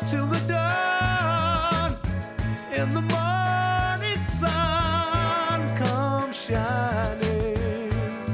till the dawn, and the morning sun comes shining.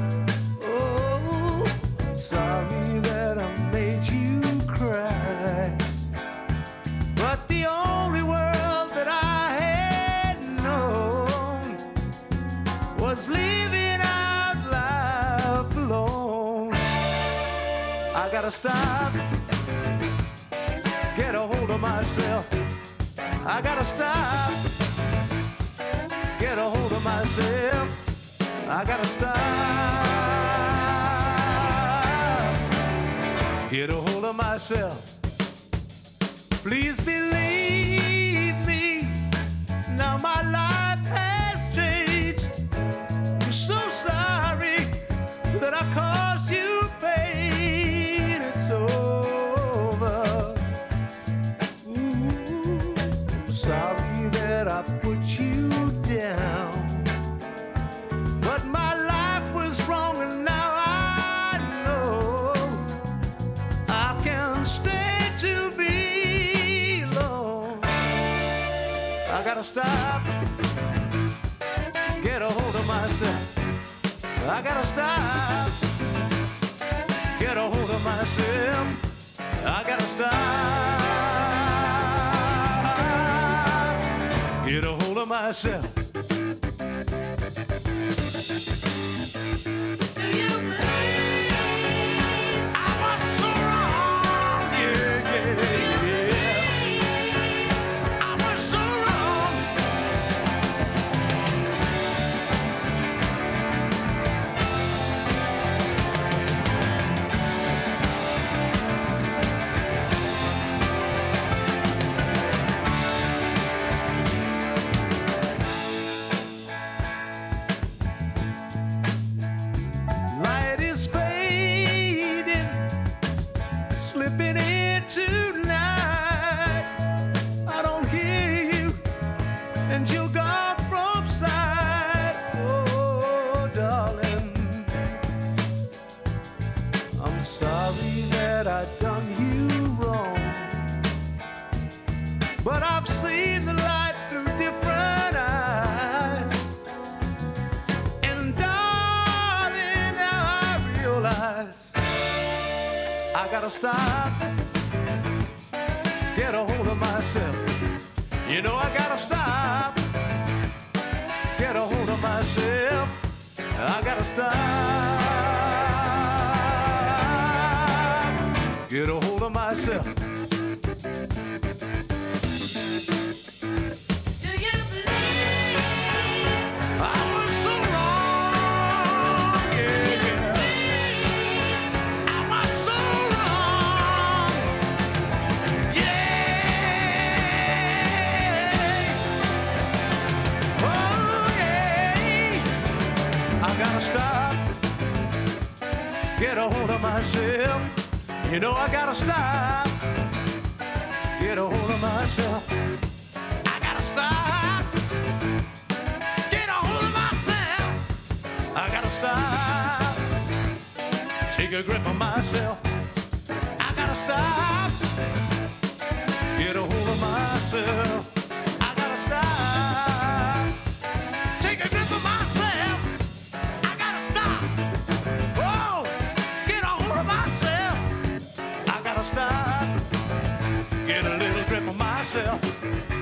Oh, sorry that I made you cry, but the only world that I had known was living out life alone. I gotta stop, get a hold of myself. I gotta stop, get a hold of myself. I gotta stop, get a hold of myself. Please believe me, now my life has changed. I'm so sorry that I caused you pain. It's over. Ooh, sorry that I put you down, but my life was wrong, and now I know I can stand to be alone. I gotta stop, get a hold of myself. I gotta stop, get a hold of myself. I gotta stop, get a hold of myself. Do you believe I was so wrong? Yeah, yeah, yeah. I was so wrong. Light is fading, slipping into night. I don't hear you, and you're gone from sight. Oh, darling, I'm sorry that I done you wrong, but I've seen the light through different eyes. And darling, now I realize I gotta stop, get a hold of myself. You know I gotta stop, get a hold of myself. I gotta stop, get a hold of myself. Do you believe I was so wrong? Yeah, yeah. I was so wrong. Yeah. Oh, yeah. I gotta stop, get a hold of myself. You know I gotta stop, get a hold of myself. I gotta stop, get a hold of myself. I gotta stop, take a grip of myself. I gotta stop, get a hold of myself. I gotta stop, take a grip of myself. I gotta stop, oh, get a hold of myself. I gotta stop, get a little grip of myself.